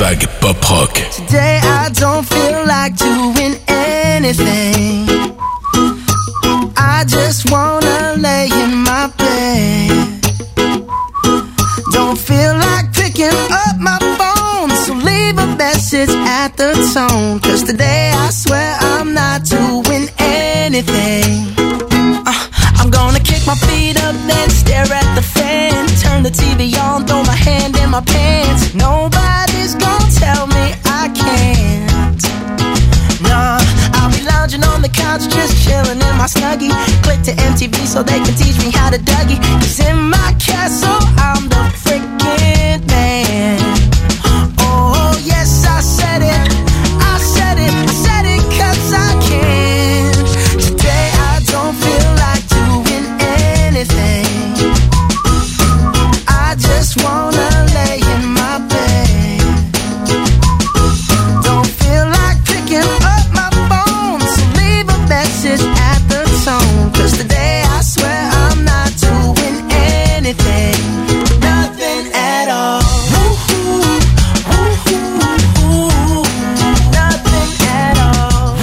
vague pop rock. Today I don't feel like doing anything. I just wanna lay in my bed. Don't feel like picking up my phone, so leave a message at the tone. 'Cause today I swear I'm not doing anything. I'm gonna kick my feet up, then stare at the fan. Turn the TV on, throw my hand in my pants. Nobody's gonna tell me I can't. Nah, I'll be lounging on the couch, just chilling in my Snuggie. Click to MTV so they can teach me how to Dougie. 'Cause in my castle, I'm the freaking man. Oh, yes, I said it. I said it. I said it 'cause I can. Today I don't feel like doing anything. I just wanna lay in my bed. Don't feel like picking up my phone, so leave a message at the tone. 'Cause today I swear I'm not doing anything. Nothing at all. Nothing at all.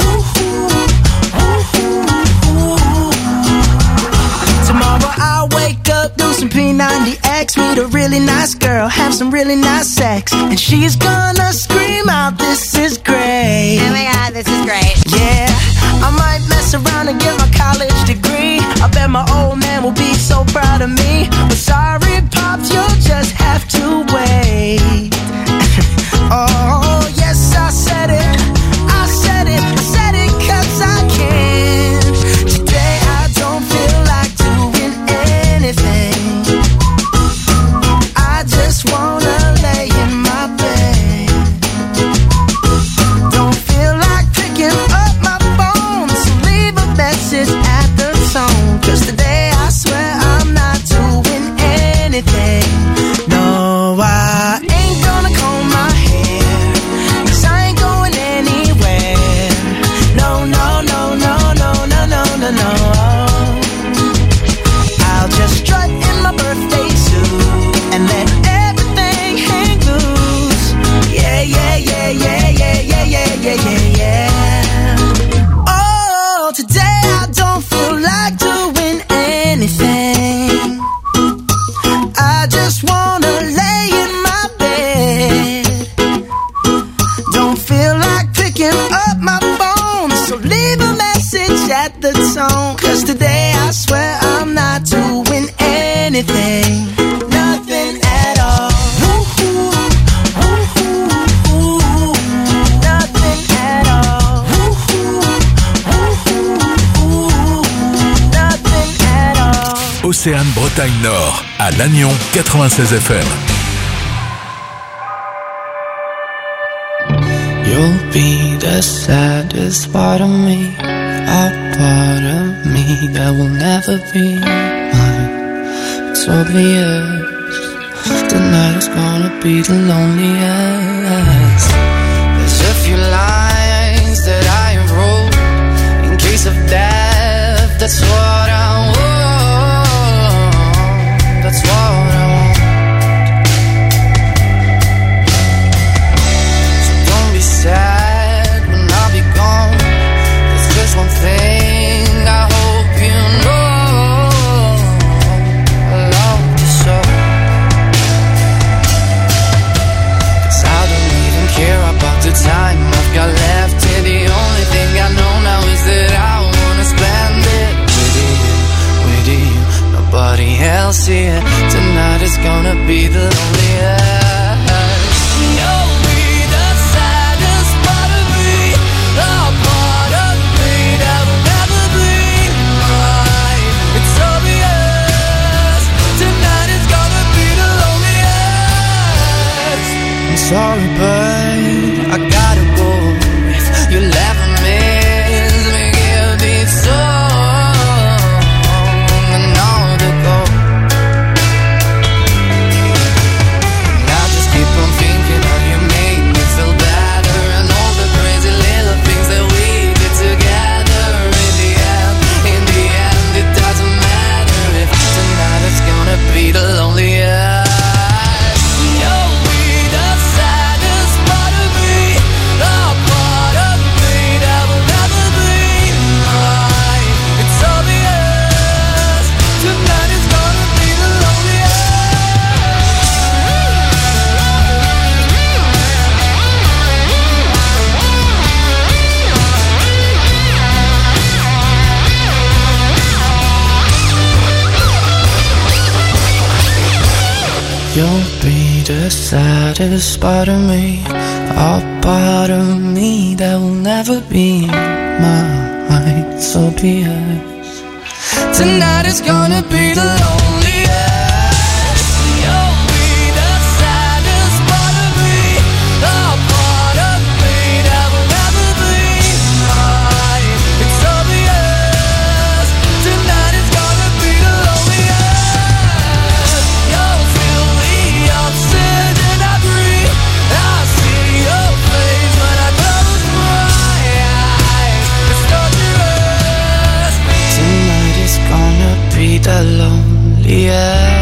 Tomorrow I'll wake up, do some P90X, meet a really nice girl, have some really nice sex, and she's gonna scream out, "This is great." Oh my god, this is great. Yeah, I might mess around and get my college degree. I bet my old man will be so proud of me. But sorry, Pops, you'll just have to wait. Oh, yes, I said it. I said it. I said it 'cause I can. Today I don't feel like doing anything. I just wanna lay in my bed. Don't feel like picking up my phone, so leave a message at the tone. 'Cause today I swear I'm not doing anything. No, I ain't gonna comb my hair, 'cause I ain't going anywhere. No, no, no, no, no, no, no, no, no. I'll just strut in my birthday suit and let everything hang loose. Yeah, yeah, yeah, yeah, yeah, yeah, yeah, yeah, yeah, yeah. Oh, today I don't feel like doing anything. I just wanna lay in my bed. Don't feel like picking up my phone, so leave a message at the tone. 'Cause today I swear I'm not doing anything. Nothing at all. Nothing at all. Nothing at all. Océane Bretagne Nord, à Lannion 96 FM. You'll be the saddest part of me, a part of me that will never be mine. It's obvious tonight is gonna be the loneliest. There's a few lines that I have wrote in case of death. That's what I want. That's what I want. So don't be sad when I'll be gone. There's just one thing I hope you know. I love you so. 'Cause I don't need You'll be the saddest part of me, a part of me that will never be mine. So be it. Tonight is gonna be the loneliest. You'll be the saddest part of me, a part of me that will never be mine. It's obvious. Tonight is gonna be the loneliest. You'll feel the oxygen I breathe. I see your face when I close my eyes. It's dangerous. Tonight is gonna be the loneliest.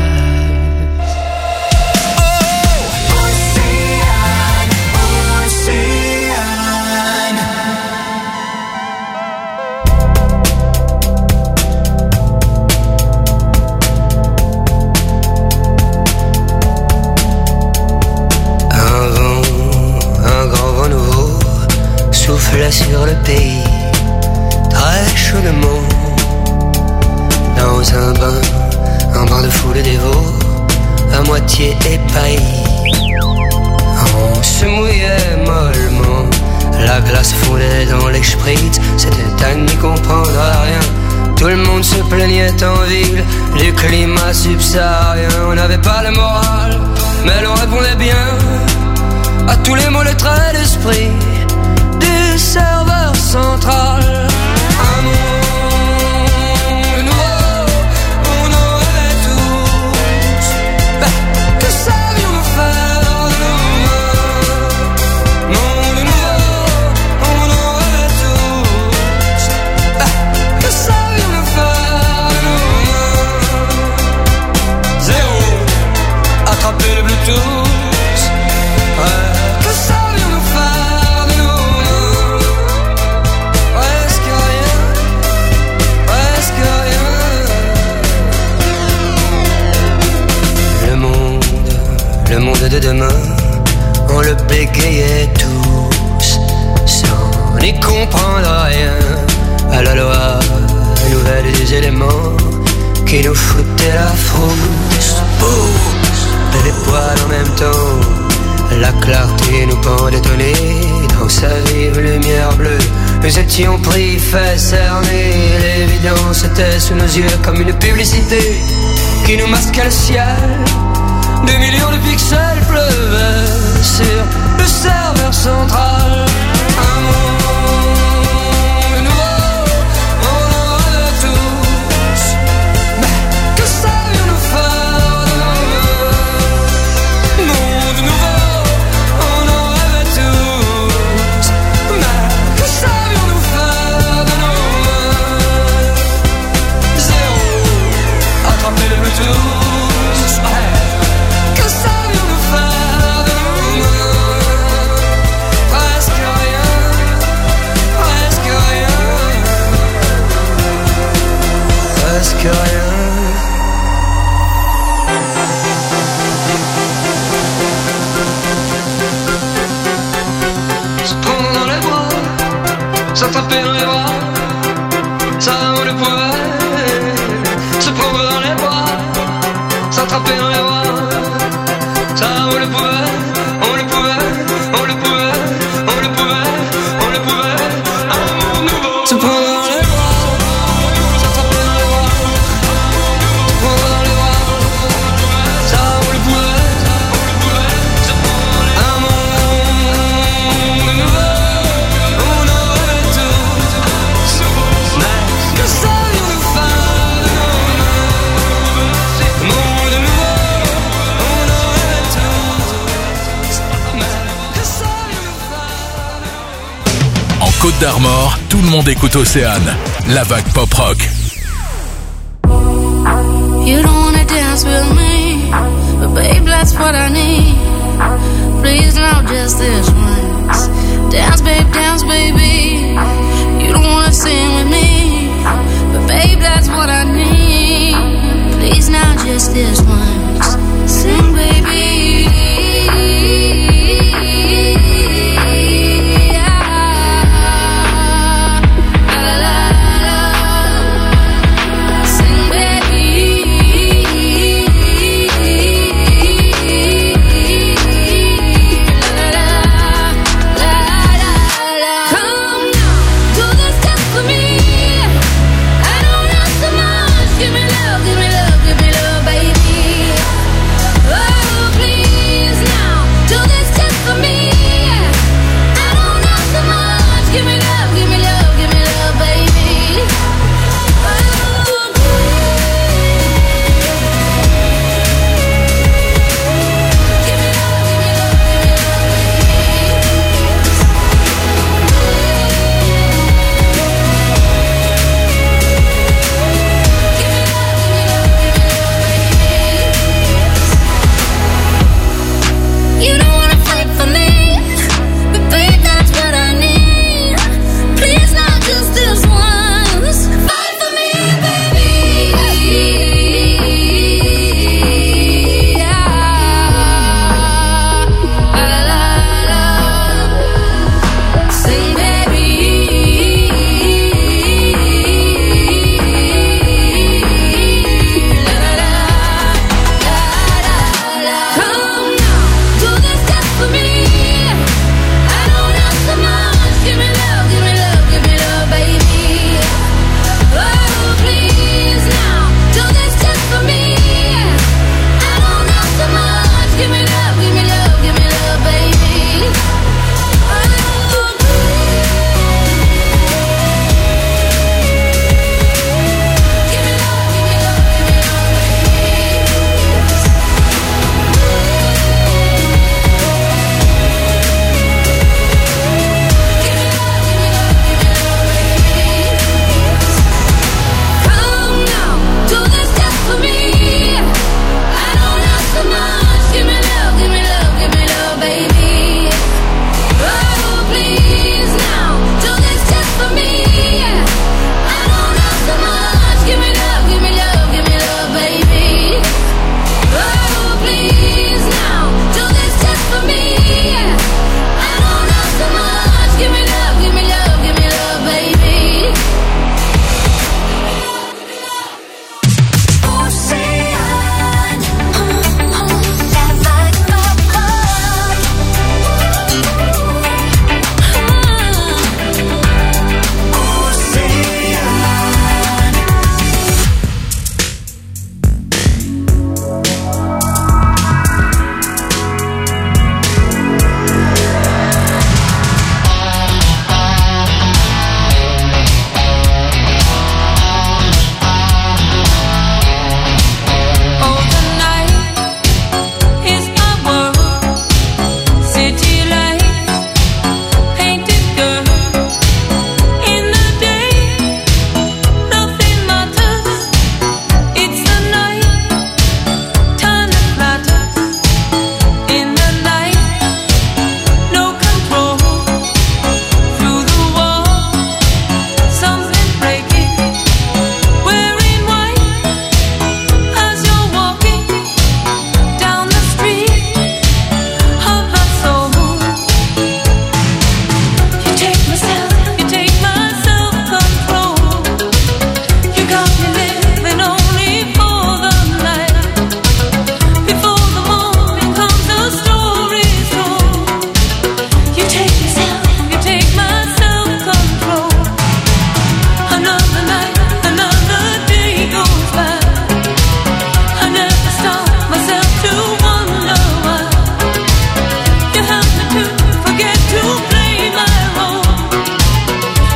Souffle sur le pays, très chaudement. Dans un bain de foule dévot, à moitié épaillis. On se mouillait mollement, la glace fondait dans les spritz. C'était à n'y comprendre à rien. Tout le monde se plaignait en ville du climat subsaharien. On n'avait pas le moral, mais l'on répondait bien à tous les mots, le trait d'esprit du serveur central. Un monde nouveau, on en rêvait tous. Que savions-nous faire de nos mains? Monde nouveau, on en rêvait tous. Que savions-nous faire de nos mains? Zéro, attraper le Bluetooth. Que savions-nous faire de nos mains? Presque rien, presque rien. Le monde de demain, on le bégayait tous, sans n'y comprendre rien à la loi nouvelle des éléments qui nous foutaient la frousse. Et les poils en même temps, la clarté nous pendait au nez. Dans sa vive lumière bleue, nous étions pris, fait cerner. L'évidence était sous nos yeux comme une publicité qui nous masquait le ciel. Des millions de pixels pleuvaient sur le serveur central. Un monde nouveau, on en rêvait tous. Mais que savions-nous faire de nos mains? Monde nouveau, on en rêvait tous. Mais que savions-nous faire de nos mains? Zéro, attraper le Bluetooth. Que savions-nous faire de nos mains? Presque rien, presque rien, presque rien. Se prendre dans les bras, s'attraper dans les bras, ça on le pouvait. Se prendre dans les bras, s'attraper dans les bras, ça on le pouvait, on le pouvait, on le pouvait, on le pouvait, on le pouvait. Un monde nouveau. Se prendre dans les bras, s'attraper dans les bras, se prendre dans les bras, ça on le pouvait, se prendre dans les bras. Un monde nouveau, on en rêvait tous. Mais que savions-nous faire de nos mains? Monde nouveau, on en rêvait tous. Mais que savions-nous faire de nos mains? En Côte d'Armor, tout le monde écoute Océane, la vague pop rock. You don't wanna dance with me, but babe, that's what I need. Please, now just this once. Dance, baby. You don't wanna sing with me, but babe, that's what I need. Please, now just this once. Sing, baby. Sing, baby.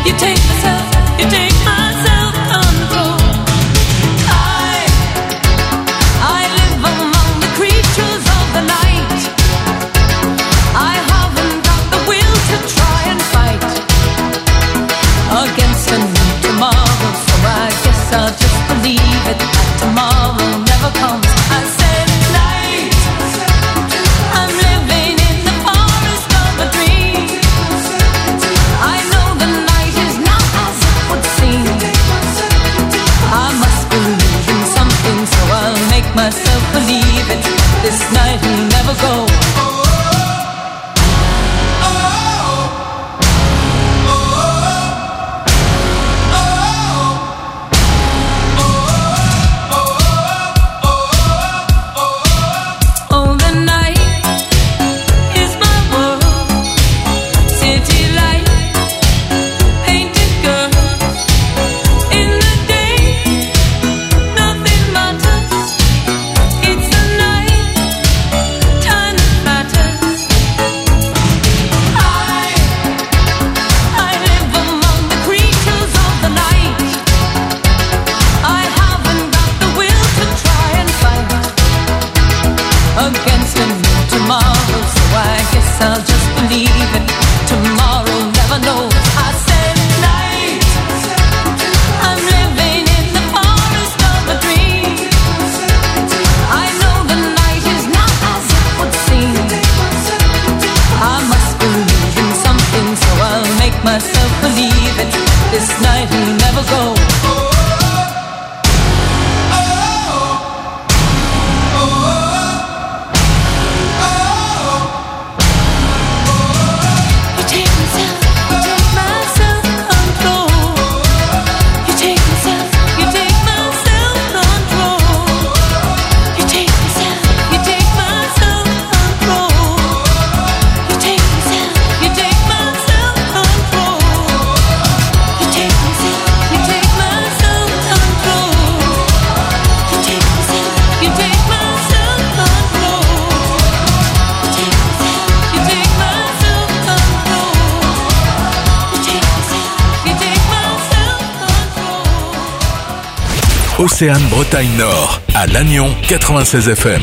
Océane Bretagne Nord, à Lannion 96 FM.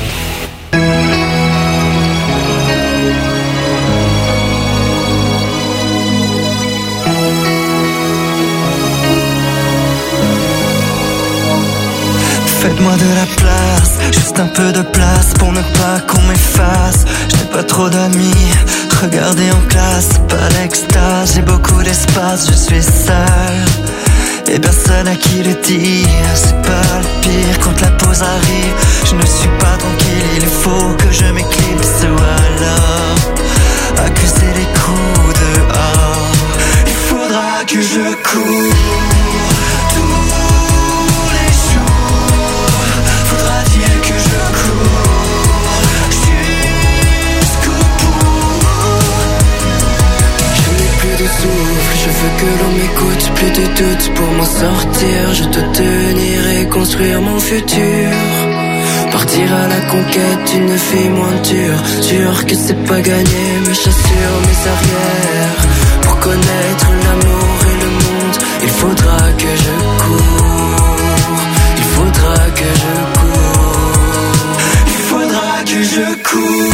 Faites-moi de la place, juste un peu de place pour ne pas qu'on m'efface. Je n'ai pas trop d'amis, regardez en classe, pas d'extase, j'ai beaucoup d'espace, je suis seul. Et personne à qui le dire, c'est pas le pire quand la pause arrive. Je ne suis pas tranquille, il faut que je m'éclipse ou alors accuser les coups dehors. Il faudra que je cours tous les jours. Faudra dire que je cours jusqu'au bout. Je n'ai plus de souffle, je veux que l'on m'écoute, plus de doutes pour m'en sortir. Je dois tenir et construire mon futur. Partir à la conquête d'une fille moins dure. Sûr que c'est pas gagné, mes chaussures, mes arrières. Pour connaître l'amour et le monde, il faudra que je cours. Il faudra que je cours. Il faudra que je cours.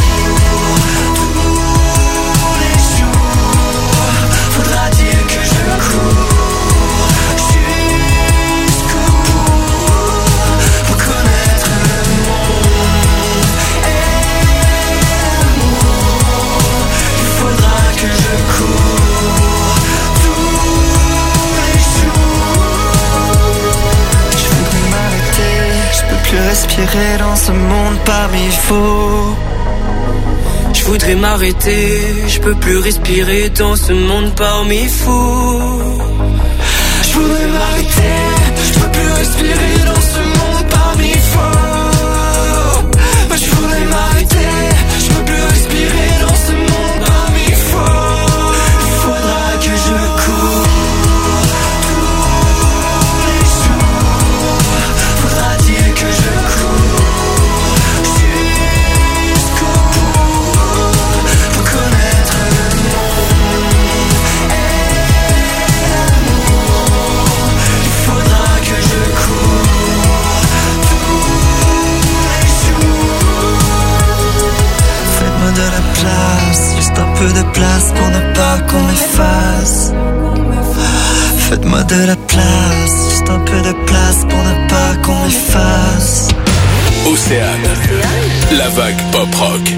Respirer dans ce monde parmi faux. Je voudrais m'arrêter, je peux plus respirer dans ce monde parmi fous. Je voudrais m'arrêter, je peux plus respirer dans ce monde parmi faux. Je voudrais m'arrêter, je peux plus respirer dans ce monde parmi faux. Il faudra que je cours. m'efface. Faites-moi de la place, juste un peu de place pour ne pas qu'on m'efface. Océane, la vague pop rock.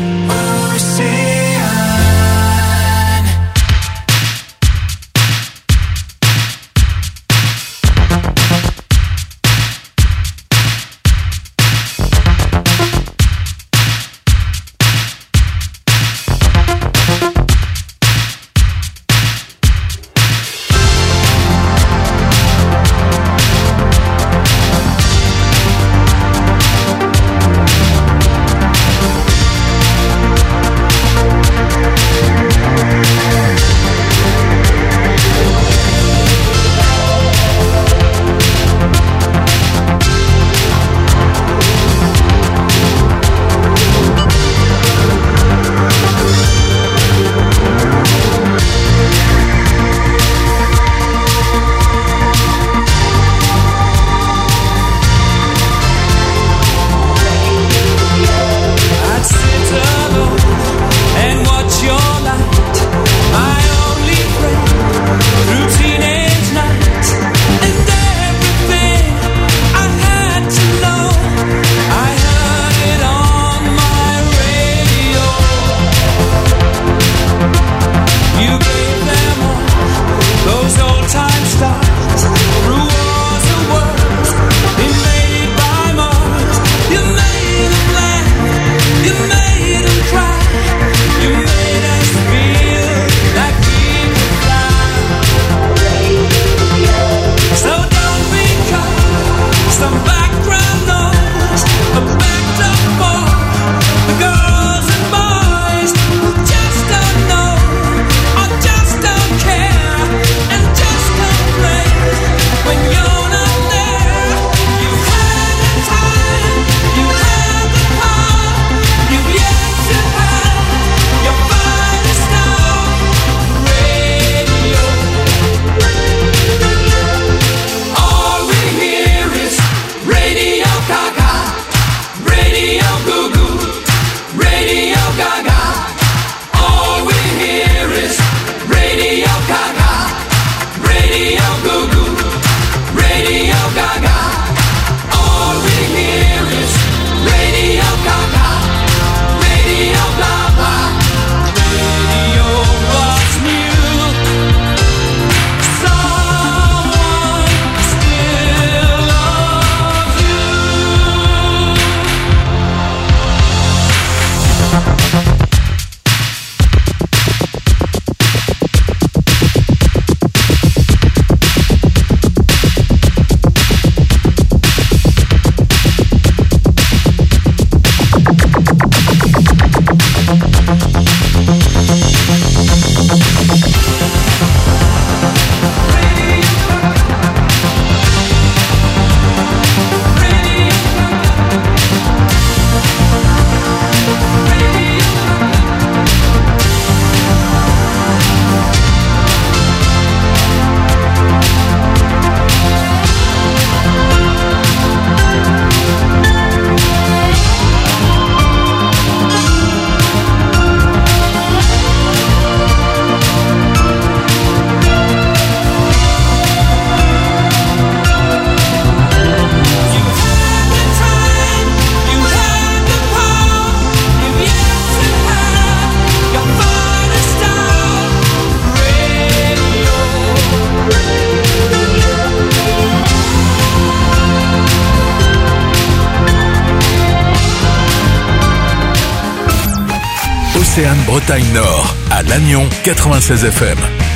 Océane Bretagne Nord, à Lannion 96 FM.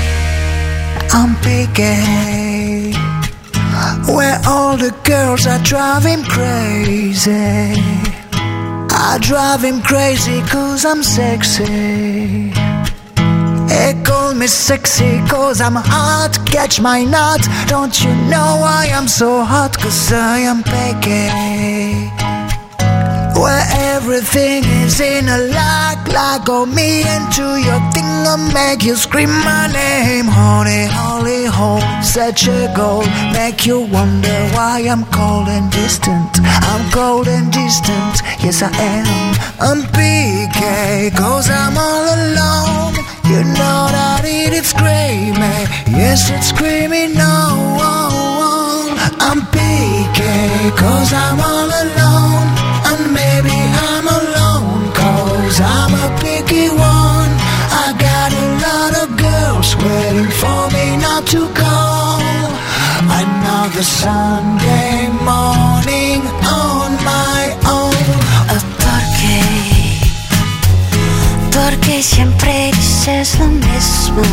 I'm picking where all the girls are driving crazy. I drive him crazy cause I'm sexy. They call me sexy cause I'm hot. Catch my nut. Don't you know why I'm so hot? Cause I am picky where everything is in a like on me into your thing and make you scream my name. Honey, holy hole, such a goal. Make you wonder why I'm cold and distant. I'm cold and distant, yes I am. I'm PK, cause I'm all alone. You know that it's screaming, yes, it's screaming no. I'm picky, cause I'm all alone. And maybe I'm alone, cause I'm a picky one. I got a lot of girls waiting for me not to go. Another Sunday morning on my own. Porque siempre dices lo mismo.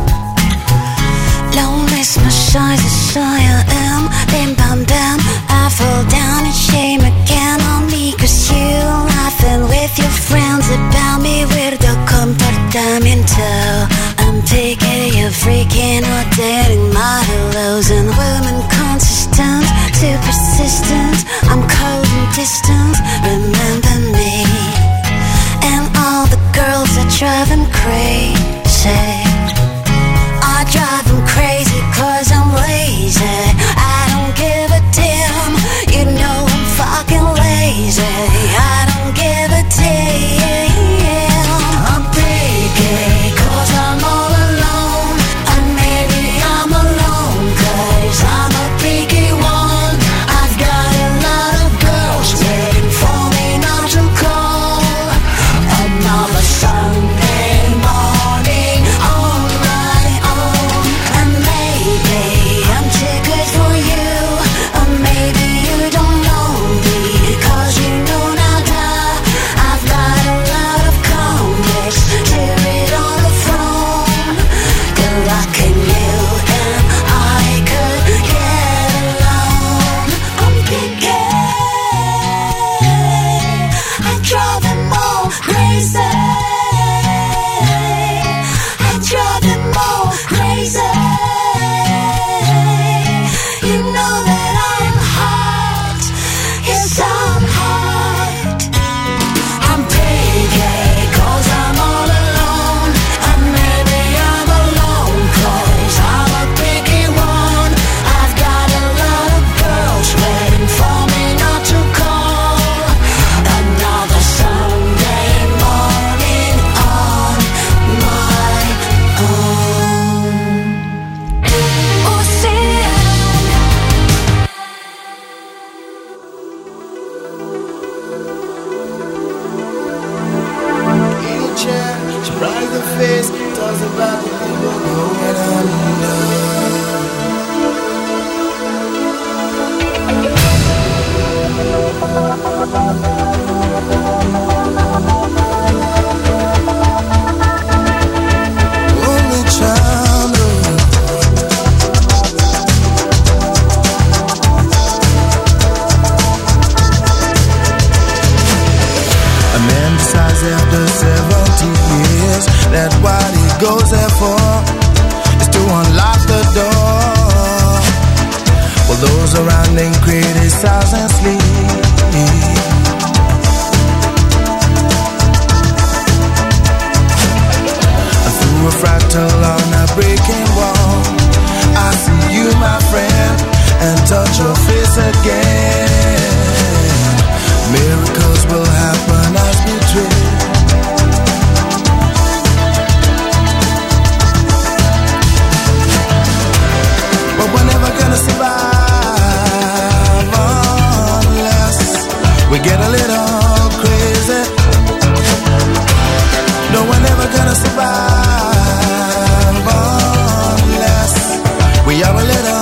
Lo mismo soy, I am. Bim bam bam, I fall down in shame again on me. Cause you laughing with your friends about me. Weirdo comportamiento. I'm taking you freaking or dating my hellos. And women consistent, too persistent. I'm cold and distant, remember me. And all the girls that drive them crazy. I drive them crazy cause I'm lazy. I don't give a damn, you know I'm fucking lazy. I don't give a damn. I'm picky cause I'm all alone. And maybe I'm alone cause I'm a picky one. I've got a lot of girls waiting for me not to call. Another Sunday morning on my own. And maybe I'm too good for you, or maybe you don't know me, cause you know nada. I've got a lot of comics to read on the phone. Good luck in you and I could get along. I'm picky, I drive them all crazy. I drive them all crazy. You know that I'm hot, yes I'm hot. I'm picky cause I'm all alone. And maybe I'm alone cause I'm a picky one. I've got a lot of girls waiting for me not to call. Another Sunday morning on my own. Oh, see Surprise the face, tells about the people going under. Only childhood. A man decides after 70 years that what he goes there for is to unlock the door. While those around him criticize and sleep. And through a fractal on a breaking wall, I see you, my friend, and touch your face again. Miracles will happen as we dream. But we're never gonna survive unless we get a little crazy. No, we're never gonna survive unless we are a little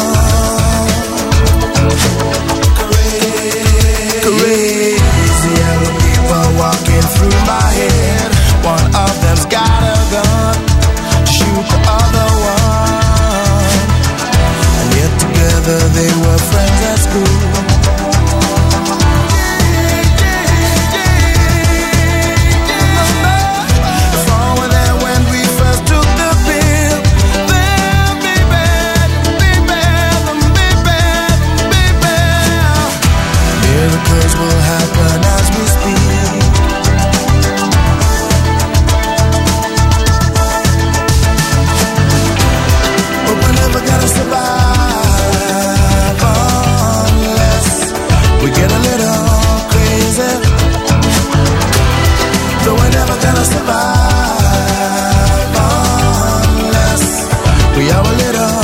crazy. Yellow people walking through my head. One of them's got a gun to shoot the other one. And yet together they were friends at school. If all were there when we first took the pill, then be bad, be bad, be bad, be bad. Miracles will happen as we speak. But we're never gonna survive. never let up.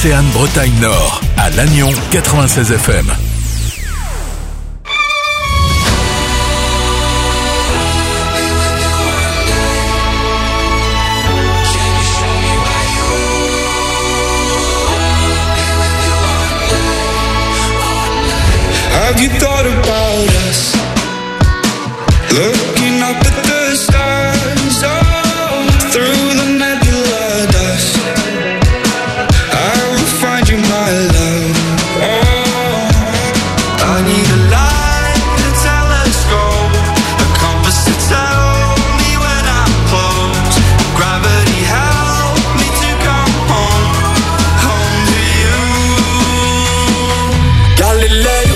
Océane Bretagne Nord, à Lannion 96 FM. Have you thought about us? Looking up at the stars, oh, through the nebula dust. I will find you, my love. Oh, I need a light, a telescope, a compass to tell me when I'm close. Gravity help me to come home, home to you. Galileo.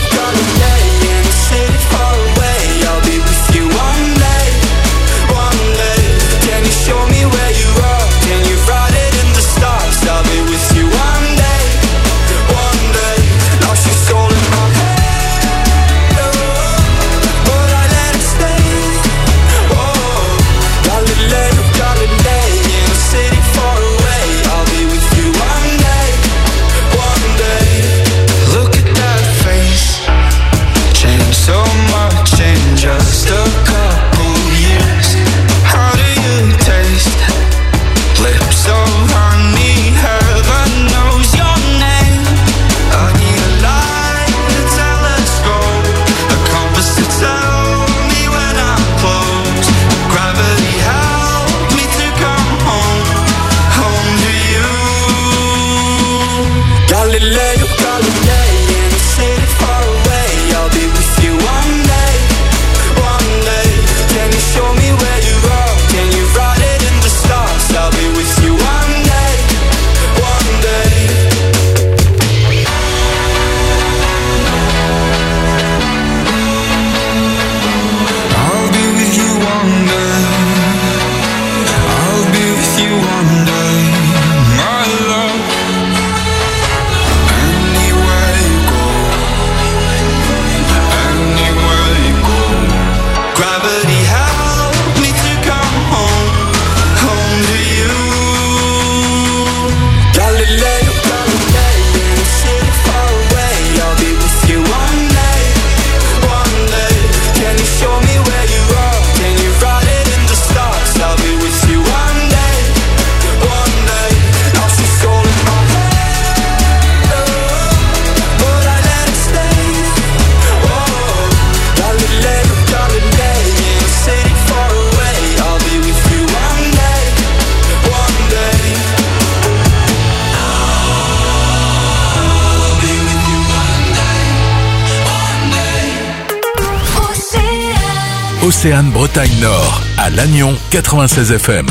Océane Bretagne Nord, à Lannion 96 FM.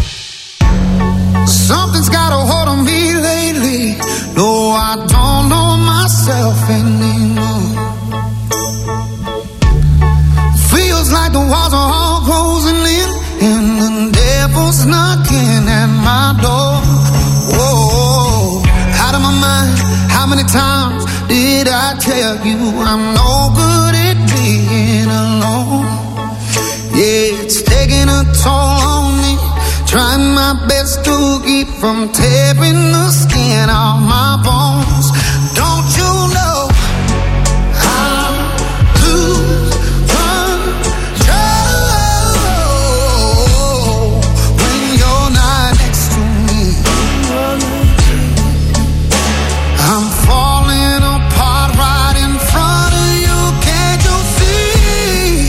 Something's got a hold on me lately. No, I don't know myself anymore. Feels like the walls are all closing in, and the devil's knocking at my door. Whoa, out of my mind. How many times did I tell you I'm no good at being alone? Yeah, it's taking a toll on me. Trying my best to keep from tearing the skin off my bones. Don't you know I lose control when you're not next to me? I'm falling apart right in front of you. Can't you see?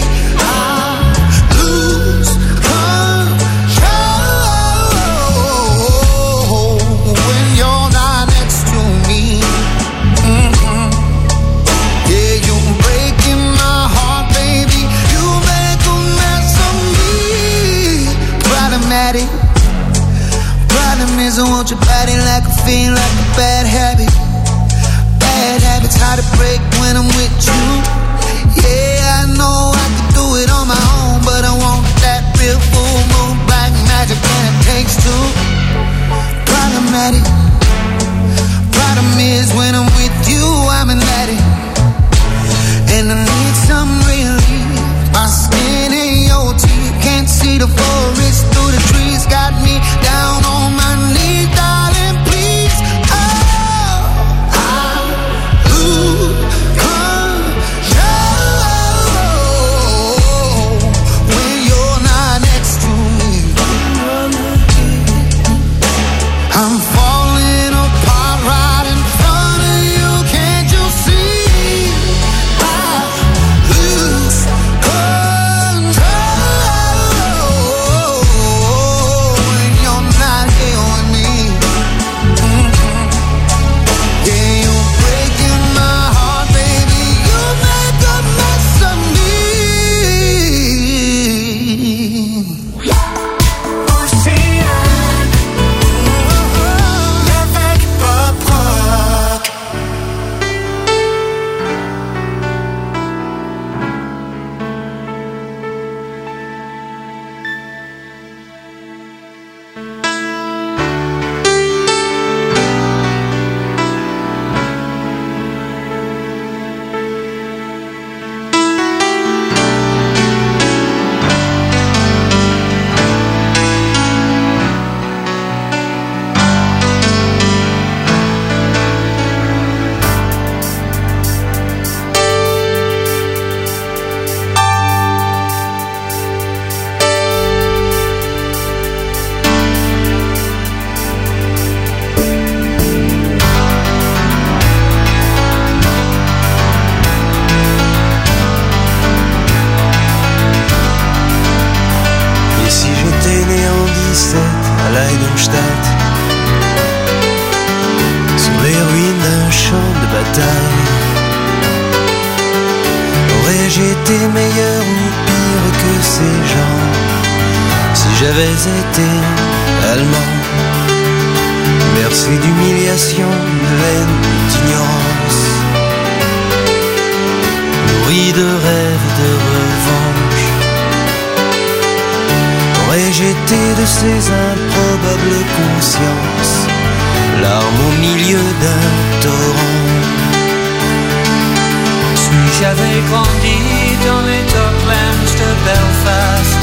Problem is I want your body like a fiend, like a bad habit. Bad habits hard to break when I'm with you. Yeah, I know I could do it on my own, but I want that real full moon black magic and it takes two. Problematic. Problem is when I'm with you, I'm an addict, and I need some relief. My skin ain't your teeth, can't see the forest through the trees. Got me down on my knees, darling, please. Oh, Aurais-je été meilleur ou pire que ces gens si j'avais été allemand? Bercé d'humiliation, de haine, d'ignorance, nourri de rêves de revanche. Aurais-je été de ces improbables consciences, larmes au milieu d'un torrent? Si j'avais grandi dans les docklands de Belfast,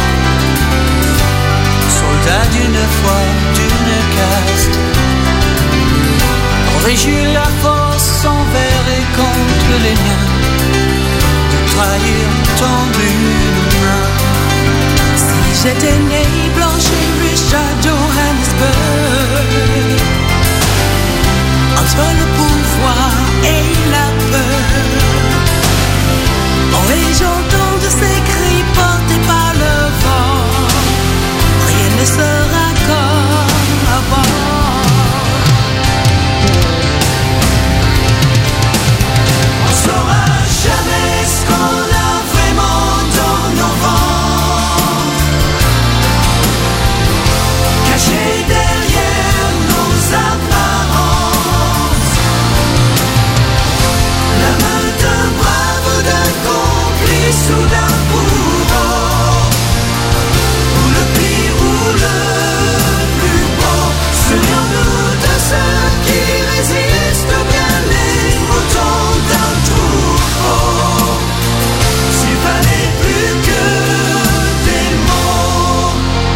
soldat d'une foi, d'une caste, aurais-je eu la force envers et contre les miens de trahir ton une main? Si j'étais né blanche et riche à Johannesburg, entre le pouvoir et la peur, aurais-je entendu ces cris portés par le vent? Rien ne sera comme avant. On saura jamais ce qu'on a vraiment dans nos rangs, caché derrière nos apparences. La main d'un brave ou d'un complice ou d'un bourreau, ou le pire ou le plus beau. Souvenons-nous de ceux qui résistent, ou bien les moutons d'un troupeau. S'il fallait plus que des mots.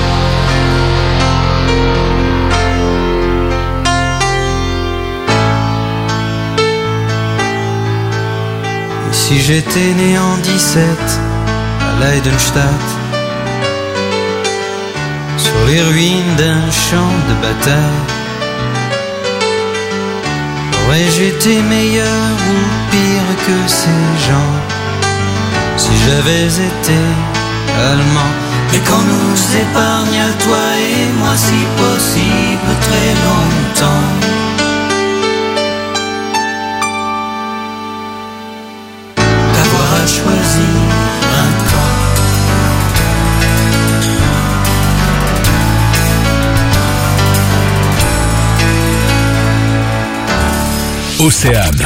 Et si j'étais né en 17 à Leidenstadt, sur les ruines d'un champ de bataille, aurais-je été meilleur ou pire que ces gens si j'avais été allemand? Et qu'on nous épargne à toi et moi, si possible, très longtemps. D'avoir à choisir un camp. Océane.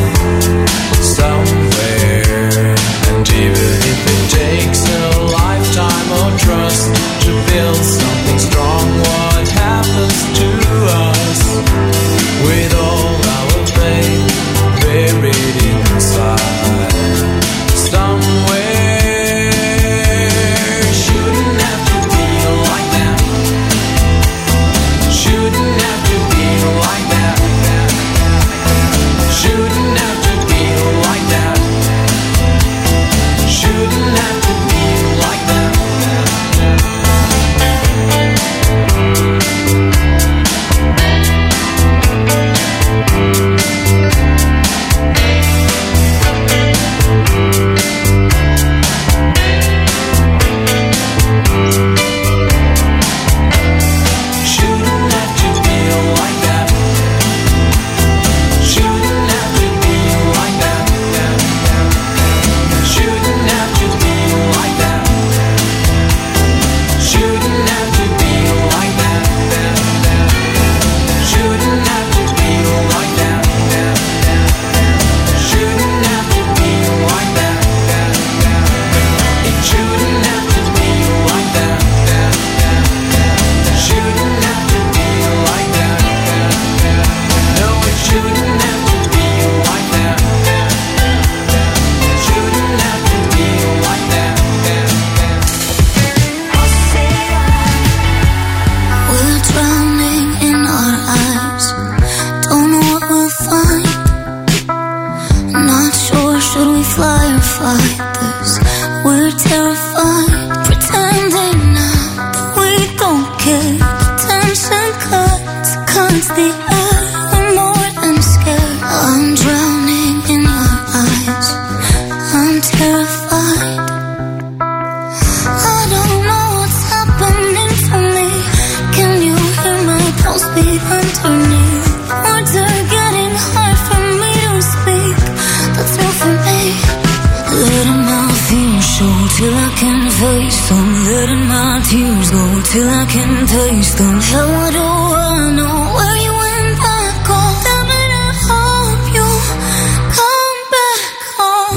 Somewhere, and even if it takes a life firefighters. We're terrified, pretending now that we don't care. Tension cuts the air. We're more than scared. I'm drowning in your eyes. I'm terrified. I don't know what's happening to me. Can you hear my pulse beat underneath? Words are getting hard for me to speak. That's all for me. Letting my fears show till I can face them. Letting my tears go till I can taste them. How do I know where you and I go? Damn it, I hope you come back home.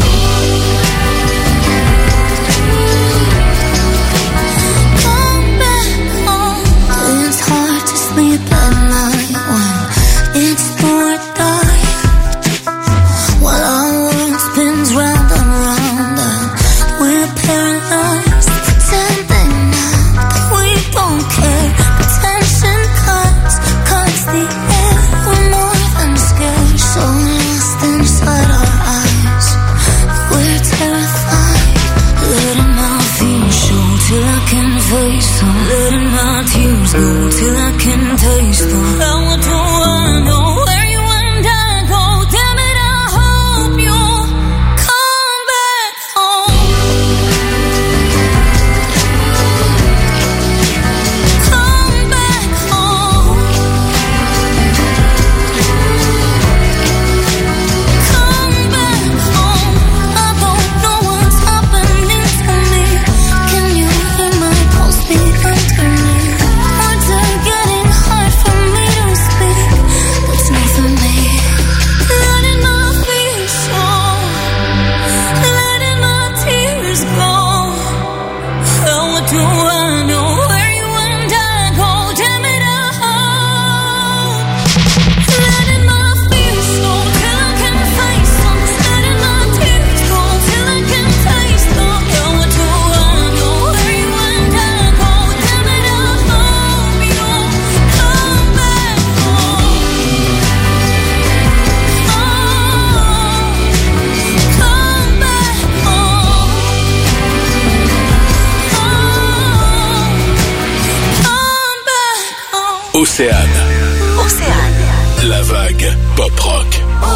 Come back home. It's hard to sleep at night when it's do or die. While our world spins round and round and we're paralyzed, pretending now that we don't care. Tension cuts the air. We're more than scared, so lost inside our eyes. We're terrified. Letting my fears show till I can face them. Letting my tears go till I can taste them. How do I know where you and I go? Damn it, I hope you come back home. Come back home. Come back home. I don't know what's happening to me. Can you hear my pulse beat underneath? Words are getting hard for me to speak. That's not for me. Letting my fears show. Letting my tears go. How do I know where you and I go? Damn it, I hope. Letting my fears show till I can face them. Letting my tears go till I can taste them. How do I know where you and I go? Damn it, I hope you come back home. Come back home. Come back home. Océane, la vague pop rock.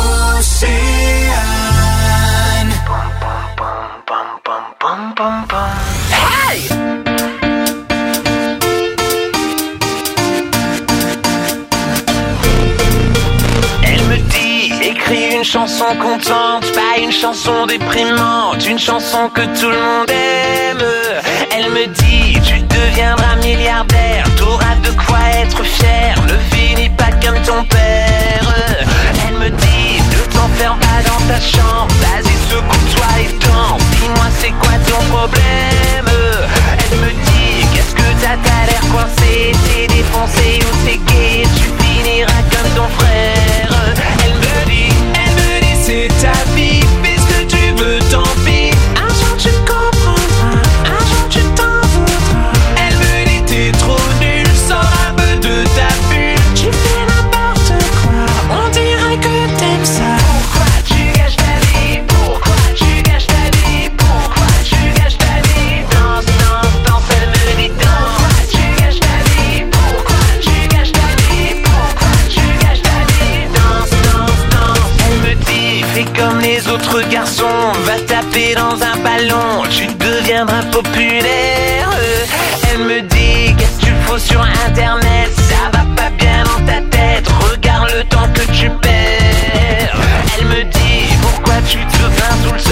Elle me dit, écris une chanson contente, pas une chanson déprimante, une chanson que tout le monde aime. Elle me dit, tu deviendras milliardaire, t'auras de quoi être fier, ne finis pas comme ton père. Elle me dit, ne t'enferme pas dans ta chambre, vas-y secoue-toi et danse, dis-moi c'est quoi ton problème. Elle me dit, qu'est-ce que t'as l'air coincé, t'es défoncé ou t'es gay, tu finiras comme ton frère. Elle me dit, c'est ta vie, fais ce que tu veux, tant pis. Un jour tu comprendras, un jour tu t'en voudras. Elle me dit, t'es trop nul, sors un peu de ta bulle. Tu fais n'importe quoi, on dirait que t'aimes ça. Pourquoi tu gâches ta vie? Pourquoi tu gâches ta vie? Pourquoi tu gâches ta vie? Danse, danse, danse, elle me dit danse. Pourquoi tu gâches ta vie? Pourquoi tu gâches ta vie? Pourquoi tu gâches ta vie? Danse, danse, danse. Elle me dit, fais comme les autres garçons, va taper dans un ballon, tu deviendras populaire. Elle me dit, qu'est-ce que tu fous sur internet, ça va pas bien dans ta tête, regarde le temps que tu perds. Elle me dit, pourquoi tu te plains tout le